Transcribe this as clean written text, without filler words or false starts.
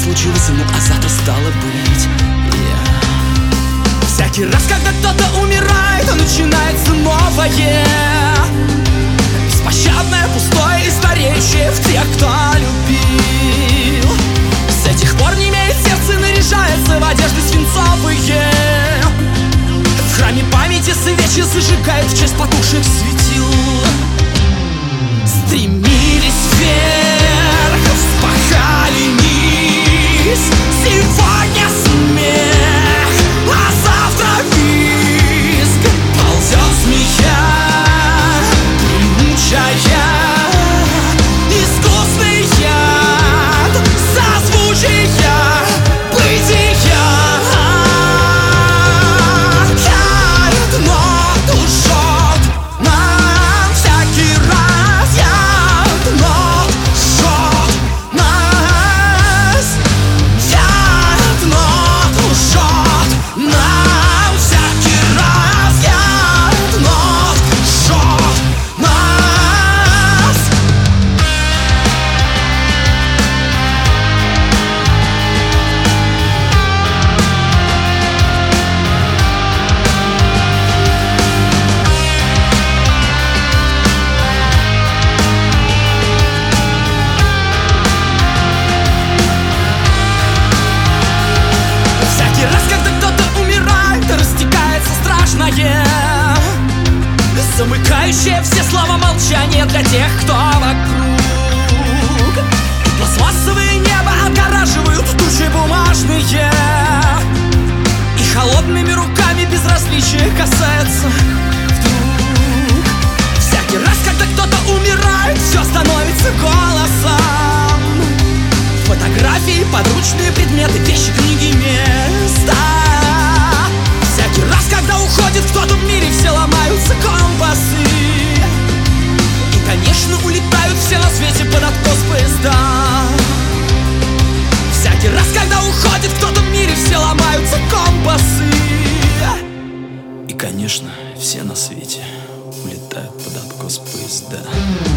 случилось, ну а завтра стало быть. Всякий раз, когда кто-то умирает, начинается новое, беспощадное, пустое и стареющее в тех, кто любил. С этих пор не имеет сердце, наряжается в одежды свинцовые. В храме памяти свечи зажигают в честь потухших светил. Стремились вверх, вспахали низ. Сегодня смех, а завтра визг. Ползет змея, гремучая, искусный яд, созвучия бытия. Тает, но душот нам всякий раз. Яд, но жжет нас. Яд, но душот нам всякий раз. Яд, но жжет нас. Всякий раз, когда кто-то умирает, растекается страшное, замыкающее все слова молчания для тех, кто вокруг. И пластмассовые небо отгораживают тучи бумажные, и холодными руками безразличие касается вдруг. Всякий раз, когда кто-то умирает, все становится голосом. Фотографии, подручные предметы, вещи, книги, места. Всякий раз, когда уходит кто-то в мире, все ломаются компасы. И, конечно, улетают все на свете под откос поезда. Всякий раз, когда уходит кто-то в мире, все ломаются компасы. И, конечно, все на свете улетают под откос поезда.